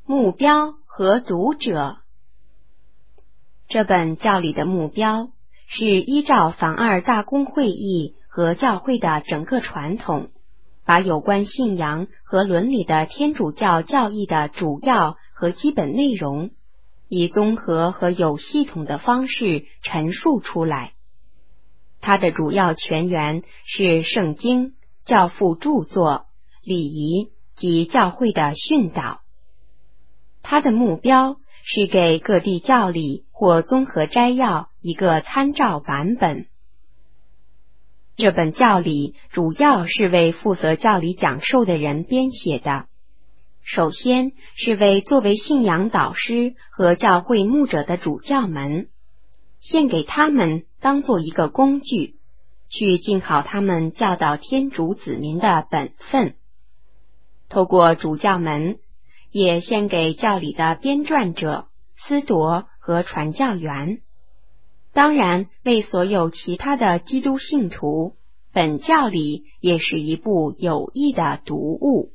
目标和读者。这本教理的目标是依照梵二大公会议和教会的整个传统，把有关信仰和伦理的天主教教义的主要和基本内容，以综合和有系统的方式陈述出来。它的主要泉源是圣经、教父著作、礼仪及教会的训导。它的目标是给各地教理或综合摘要一个参照版本。这本教理主要是为负责教理讲授的人编写的，首先是为作为信仰导师和教会牧者的主教们，献给他们当做一个工具，去尽好他们教导天主子民的本分。透过主教们，也献给教理的编撰者、司铎和传教员。当然，为所有其他的基督信徒，本教理也是一部有益的读物。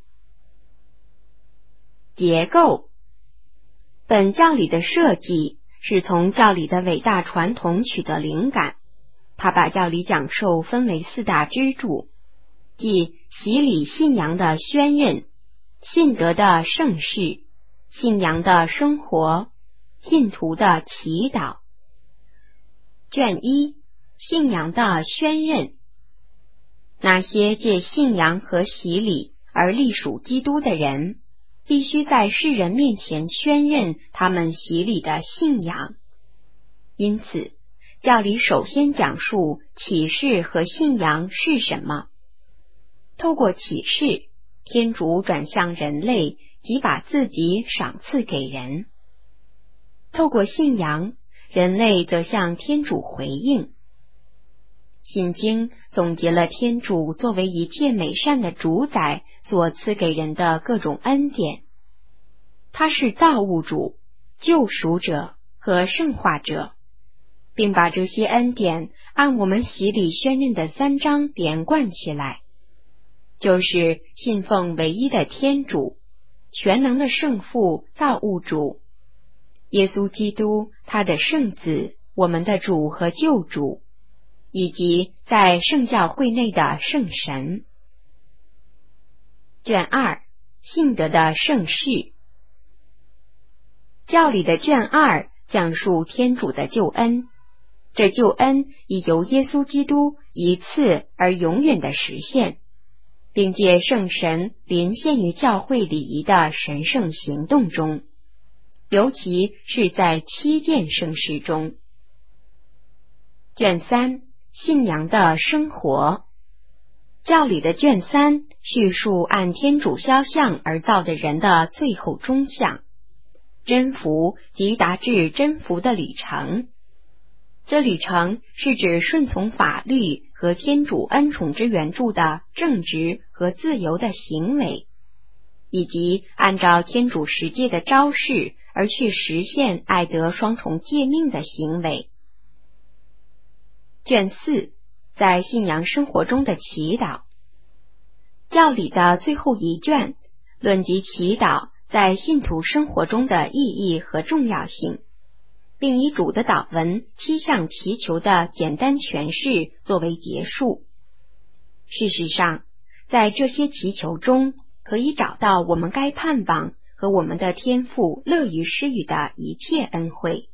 结构。本教理的设计是从教理的伟大传统取得灵感，它把教理讲授分为4大支柱，即洗礼信仰的宣认、信德的圣事、信仰的生活、信徒的祈祷。卷1：信仰的宣认。那些借信仰和洗礼而隶属基督的人，必须在世人面前宣认他们洗礼的信仰。因此，教理首先讲述启示和信仰是什么。透过启示，天主转向人类，即把自己赏赐给人。透过信仰，人类则向天主回应。信经总结了天主作为一切美善的主宰所赐给人的各种恩典。他是造物主、救赎者和圣化者，并把这些恩典按我们洗礼宣认的3章连贯起来，就是信奉唯一的天主、全能的圣父造物主、耶稣基督他的圣子，我们的主和救主，以及在圣教会内的圣神。卷2：信德的圣事。教理的卷2讲述天主的救恩，这救恩已由耶稣基督一次而永远的实现，并借圣神临现于教会礼仪的神圣行动中，尤其是在7件圣事中。卷3：信仰的生活。教理的卷3叙述按天主肖像而造的人的最后终向，真福及达至真福的旅程。这旅程是指顺从法律和天主恩宠之援助的正直和自由的行为，以及按照天主十诫的昭示而去实现爱德双重诫命的行为。卷4：在信仰生活中的祈祷。教理的最后一卷论及祈祷在信徒生活中的意义和重要性，并以主的祷文7项祈求的简单诠释作为结束。事实上，在这些祈求中可以找到我们该盼望和我们的天父乐于施予的一切恩惠。